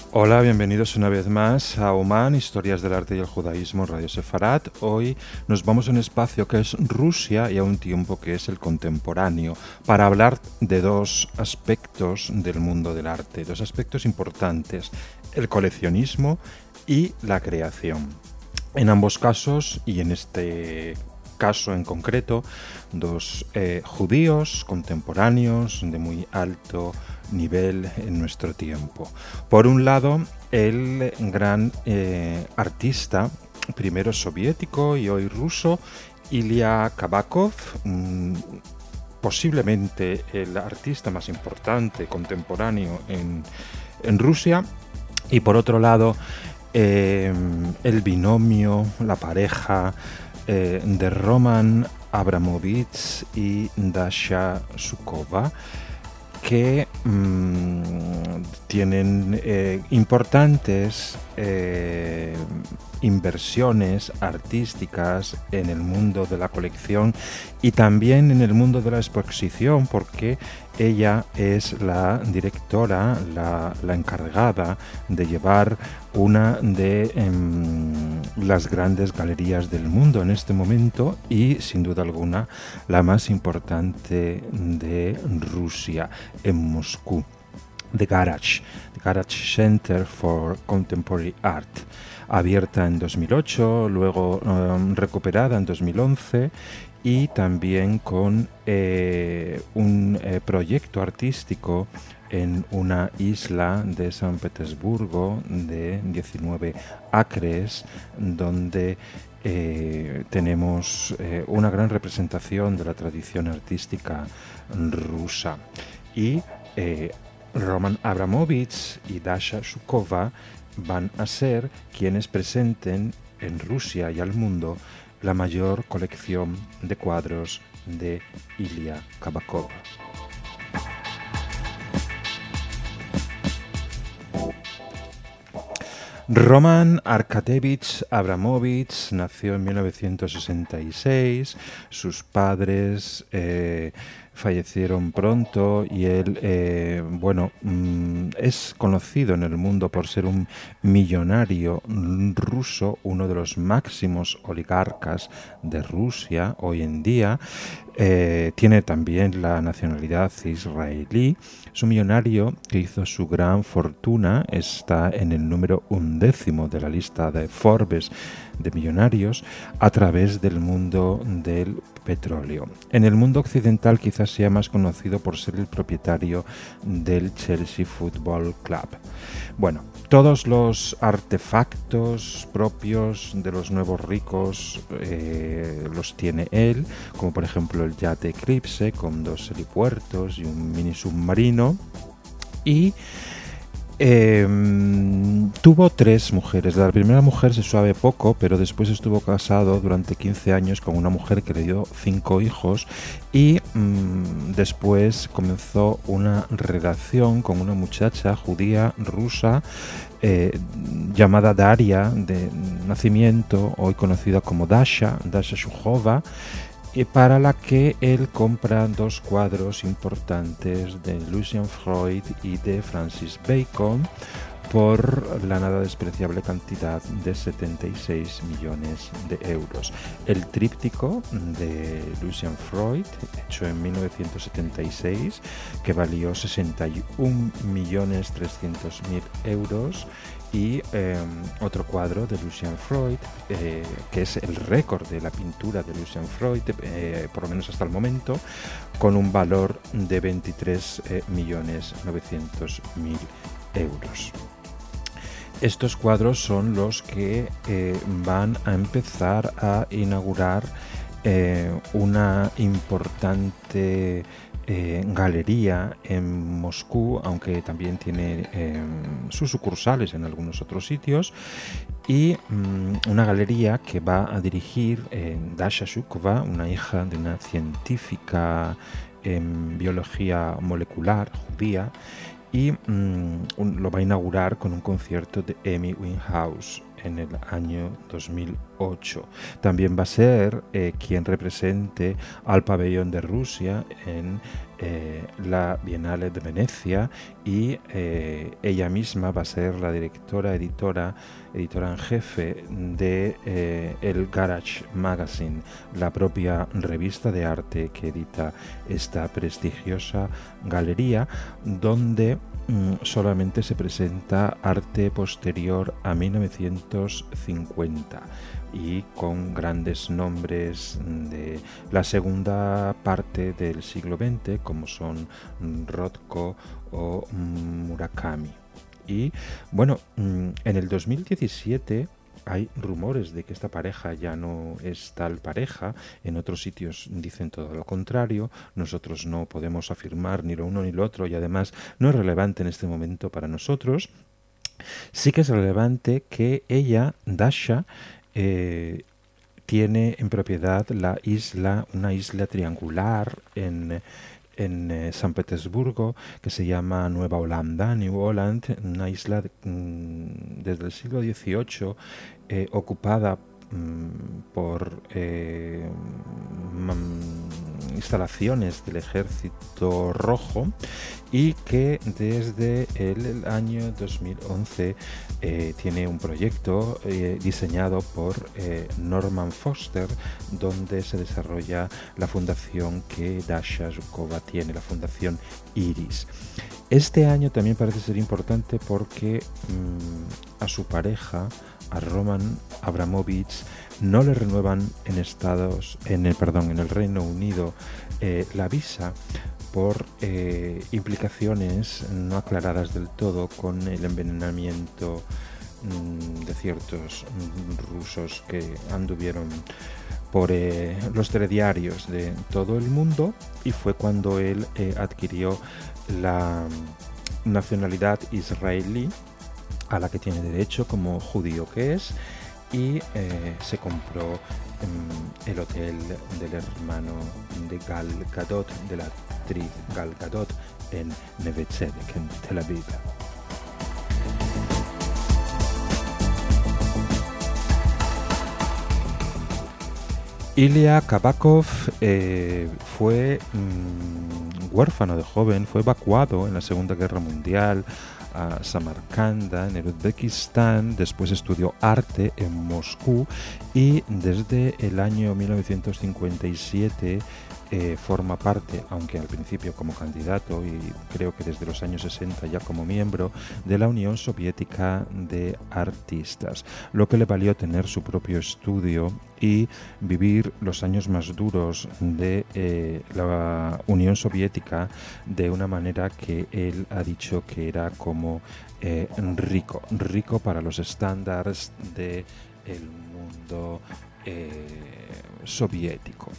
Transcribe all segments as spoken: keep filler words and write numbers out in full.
Hola, bienvenidos una vez más a Oman, Historias del Arte y el Judaísmo, Radio Sefarat. Hoy nos vamos a un espacio que es Rusia y a un tiempo que es el contemporáneo, para hablar de dos aspectos del mundo del arte, dos aspectos importantes, el coleccionismo y la creación. En ambos casos, y en este caso en concreto, dos eh, judíos contemporáneos de muy alto nivel en nuestro tiempo. Por un lado, el gran eh, artista, primero soviético y hoy ruso, Ilya Kabakov, mmm, posiblemente el artista más importante contemporáneo en, en Rusia. Y por otro lado, eh, el binomio, la pareja eh, de Roman Abramovich y Dasha Shukova, que mmm, tienen eh, importantes eh, inversiones artísticas en el mundo de la colección y también en el mundo de la exposición, porque ella es la directora, la, la encargada de llevar una de eh, las grandes galerías del mundo en este momento y, sin duda alguna, la más importante de Rusia, en Moscú, The Garage, The Garage Center for Contemporary Art, abierta en dos mil ocho, luego um, recuperada en dos mil once y también con eh, un eh, proyecto artístico en una isla de San Petersburgo de diecinueve acres, donde eh, tenemos eh, una gran representación de la tradición artística rusa. Y eh, Roman Abramovich y Dasha Shukova van a ser quienes presenten en Rusia y al mundo la mayor colección de cuadros de Ilya Kabakov. Roman Arkadievich Abramovich nació en mil novecientos sesenta y seis, sus padres eh, fallecieron pronto y él, eh, bueno, mmm, es conocido en el mundo por ser un millonario ruso, uno de los máximos oligarcas de Rusia hoy en día. Eh, tiene también la nacionalidad israelí. Es un millonario que hizo su gran fortuna, está en el número undécimo de la lista de Forbes de millonarios a través del mundo del petróleo. En el mundo occidental quizás sea más conocido por ser el propietario del Chelsea Football Club. Bueno, todos los artefactos propios de los nuevos ricos eh, los tiene él, como por ejemplo el yate Eclipse con dos helipuertos y un mini submarino. Y Eh, tuvo tres mujeres. La primera mujer se sabe poco, pero después estuvo casado durante quince años con una mujer que le dio cinco hijos y mmm, después comenzó una relación con una muchacha judía rusa eh, llamada Daria, de nacimiento, hoy conocida como Dasha, Dasha Shukova, y para la que él compra dos cuadros importantes de Lucian Freud y de Francis Bacon por la nada despreciable cantidad de setenta y seis millones de euros. El tríptico de Lucian Freud, hecho en mil novecientos setenta y seis, que valió sesenta y un millones trescientos mil euros, y eh, otro cuadro de Lucian Freud, eh, que es el récord de la pintura de Lucian Freud, eh, por lo menos hasta el momento, con un valor de veintitrés millones novecientos mil euros. Estos cuadros son los que eh, van a empezar a inaugurar eh, una importante Eh, galería en Moscú, aunque también tiene eh, sus sucursales en algunos otros sitios, y mmm, una galería que va a dirigir eh, Dasha Shukova, una hija de una científica en biología molecular judía, y mmm, un, lo va a inaugurar con un concierto de Amy Winehouse. en el año dos mil ocho. También va a ser eh, quien represente al pabellón de Rusia en eh, la Bienal de Venecia, y eh, ella misma va a ser la directora, editora, editora en jefe de eh, el Garage Magazine, la propia revista de arte que edita esta prestigiosa galería, donde mm, solamente se presenta arte posterior a mil novecientos cincuenta y con grandes nombres de la segunda parte del siglo veinte, como son Rothko o Murakami. Y bueno, en el dos mil diecisiete hay rumores de que esta pareja ya no es tal pareja. En otros sitios dicen todo lo contrario. Nosotros no podemos afirmar ni lo uno ni lo otro, y además no es relevante en este momento para nosotros. Sí que es relevante que ella, Dasha, eh, tiene en propiedad la isla, una isla triangular en, en eh, San Petersburgo, que se llama Nueva Holanda, New Holland, una isla de, mm, desde el siglo dieciocho eh, ocupada mm, por eh, mm, instalaciones del Ejército Rojo, y que desde el, el año dos mil once eh, tiene un proyecto eh, diseñado por eh, Norman Foster, donde se desarrolla la fundación que Dasha Zhukova tiene, la fundación Iris. Este año también parece ser importante porque mmm, a su pareja, a Roman Abramovich, no le renuevan en Estados, en el perdón, en el Reino Unido eh, la visa, por eh, implicaciones no aclaradas del todo con el envenenamiento mmm, de ciertos mmm, rusos que anduvieron por eh, los telediarios de todo el mundo, y fue cuando él eh, adquirió la nacionalidad israelí, a la que tiene derecho como judío que es, y eh, se compró eh, el hotel del hermano de Gal Gadot, de la actriz Gal Gadot, en Neve Tzedek, en Tel Aviv. Ilya Kabakov eh, fue mmm, huérfano de joven, fue evacuado en la Segunda Guerra Mundial a Samarcanda, en el Uzbekistán. Después estudió arte en Moscú, y desde el año mil novecientos cincuenta y siete eh, forma parte, aunque al principio como candidato y creo que desde los años sesenta ya como miembro, de la Unión Soviética de Artistas, lo que le valió tener su propio estudio y vivir los años más duros de eh, la Unión Soviética de una manera que él ha dicho que era como eh, rico, rico para los estándares del mundo eh, soviético.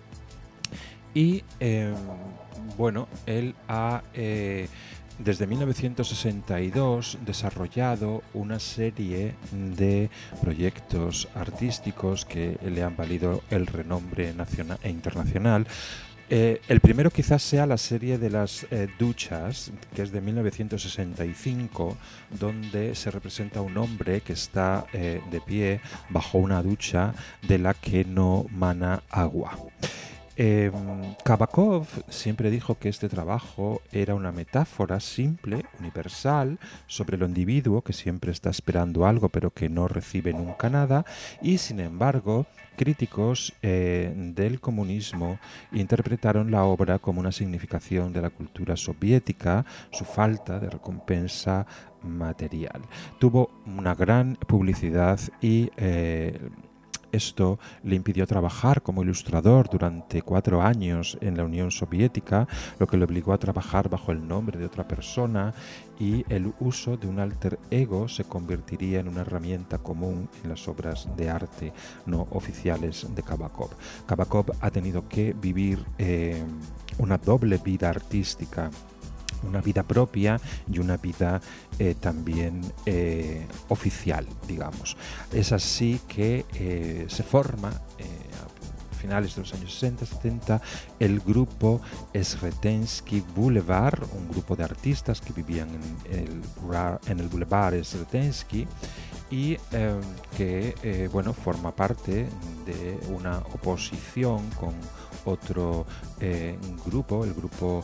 Y eh, bueno, él ha eh, desde mil novecientos sesenta y dos desarrollado una serie de proyectos artísticos que le han valido el renombre nacional e internacional. Eh, el primero quizás sea la serie de las eh, duchas, que es de mil novecientos sesenta y cinco, donde se representa un hombre que está eh, de pie bajo una ducha de la que no mana agua. Eh, Kabakov siempre dijo que este trabajo era una metáfora simple, universal, sobre el individuo que siempre está esperando algo pero que no recibe nunca nada, y sin embargo críticos eh, del comunismo interpretaron la obra como una significación de la cultura soviética, su falta de recompensa material. Tuvo una gran publicidad y eh, esto le impidió trabajar como ilustrador durante cuatro años en la Unión Soviética, lo que le obligó a trabajar bajo el nombre de otra persona, y el uso de un alter ego se convertiría en una herramienta común en las obras de arte no oficiales de Kabakov. Kabakov ha tenido que vivir eh, una doble vida artística, una vida propia y una vida eh, también eh, oficial, digamos. Es así que eh, se forma eh, a finales de los años sesenta setenta el grupo Sretensky Boulevard, un grupo de artistas que vivían en el, en el Boulevard Sretensky, y eh, que eh, bueno, forma parte de una oposición con otro eh, grupo, el grupo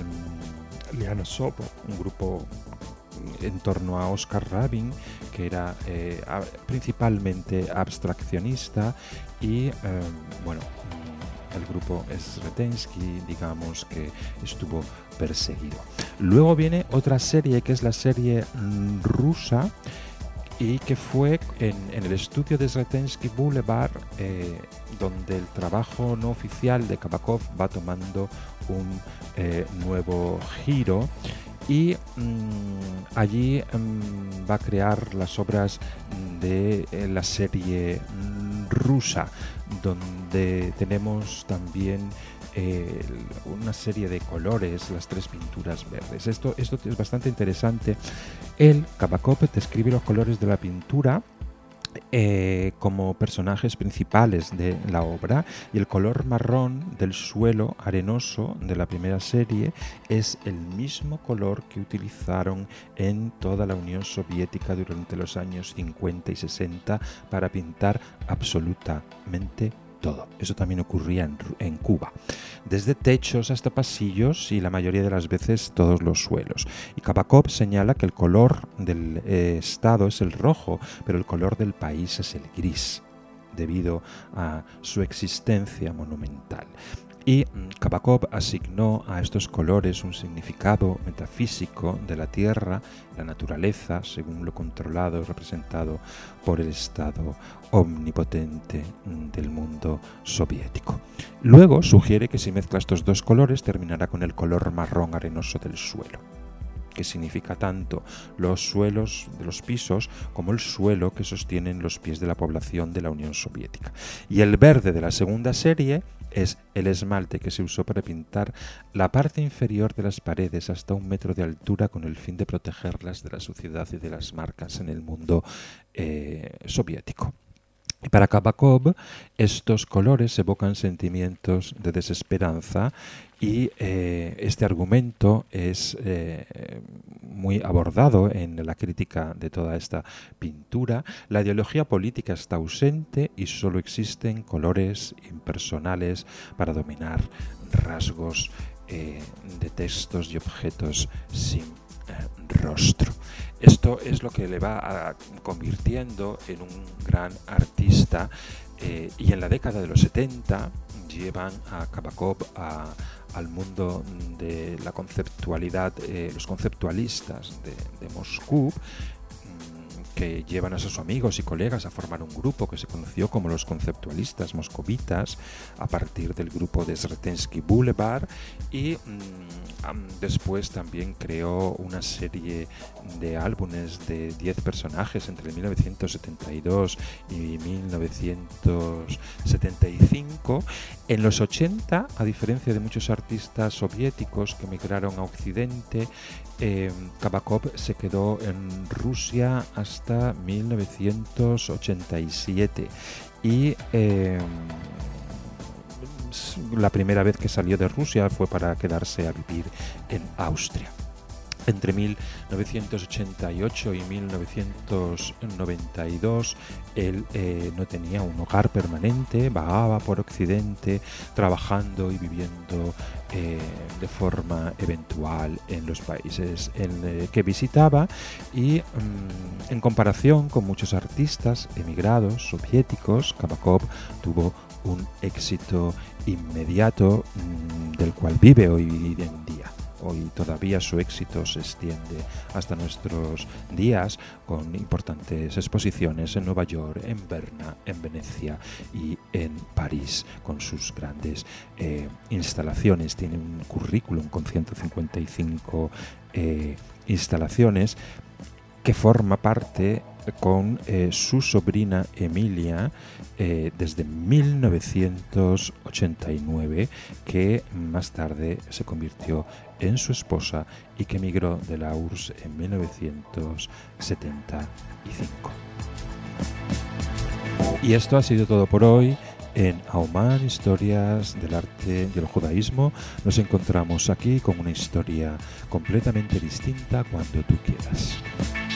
el, Liana Sopo, un grupo en torno a Oscar Rabin, que era eh, a, principalmente abstraccionista, y eh, bueno, el grupo Sretensky, digamos que estuvo perseguido. Luego viene otra serie, que es la serie mm, rusa, y que fue en, en el estudio de Sretensky Boulevard, eh, donde el trabajo no oficial de Kabakov va tomando un eh, nuevo giro, y mmm, allí mmm, va a crear las obras de eh, la serie mmm, rusa, donde tenemos también eh, una serie de colores, las tres pinturas verdes. Esto, esto es bastante interesante. Él, Kabakov, describe los colores de la pintura Eh, como personajes principales de la obra, y el color marrón del suelo arenoso de la primera serie es el mismo color que utilizaron en toda la Unión Soviética durante los años cincuenta y sesenta para pintar absolutamente todo. Eso también ocurría en, en Cuba, desde techos hasta pasillos y la mayoría de las veces todos los suelos. Y Kabakov señala que el color del eh, estado es el rojo, pero el color del país es el gris, debido a su existencia monumental. Y Kabakov asignó a estos colores un significado metafísico de la tierra, la naturaleza, según lo controlado y representado por el Estado omnipotente del mundo soviético. Luego sugiere que si mezcla estos dos colores terminará con el color marrón arenoso del suelo, que significa tanto los suelos de los pisos como el suelo que sostienen los pies de la población de la Unión Soviética. Y el verde de la segunda serie es el esmalte que se usó para pintar la parte inferior de las paredes hasta un metro de altura, con el fin de protegerlas de la suciedad y de las marcas en el mundo eh, soviético. Y para Kabakov estos colores evocan sentimientos de desesperanza, y eh, este argumento es eh, muy abordado en la crítica de toda esta pintura. La ideología política está ausente y solo existen colores impersonales para dominar rasgos eh, de textos y objetos sin rostro. Esto es lo que le va a, convirtiendo en un gran artista, eh, y en la década de los setenta llevan a Kabakov a, al mundo de la conceptualidad, eh, los conceptualistas de, de Moscú, que llevan a sus amigos y colegas a formar un grupo que se conoció como los conceptualistas moscovitas, a partir del grupo de Sretensky Boulevard, y mmm, después también creó una serie de álbumes de diez personajes entre mil novecientos setenta y dos y mil novecientos setenta y cinco. En los ochenta, a diferencia de muchos artistas soviéticos que emigraron a Occidente, eh, Kabakov se quedó en Rusia hasta mil novecientos ochenta y siete, y eh, la primera vez que salió de Rusia fue para quedarse a vivir en Austria. Entre mil novecientos ochenta y ocho y mil novecientos noventa y dos él eh, no tenía un hogar permanente, vagaba por Occidente trabajando y viviendo eh, de forma eventual en los países en, eh, que visitaba, y mm, en comparación con muchos artistas emigrados soviéticos, Kabakov tuvo un éxito inmediato mmm, del cual vive hoy en día. Hoy todavía su éxito se extiende hasta nuestros días, con importantes exposiciones en Nueva York, en Berna, en Venecia y en París, con sus grandes eh, instalaciones. Tiene un currículum con ciento cincuenta y cinco eh, instalaciones, que forma parte con eh, su sobrina Emilia eh, desde mil novecientos ochenta y nueve, que más tarde se convirtió en su esposa y que emigró de la U R S S en mil novecientos setenta y cinco. Y esto ha sido todo por hoy en Auman, historias del arte y el judaísmo. Nos encontramos aquí con una historia completamente distinta cuando tú quieras.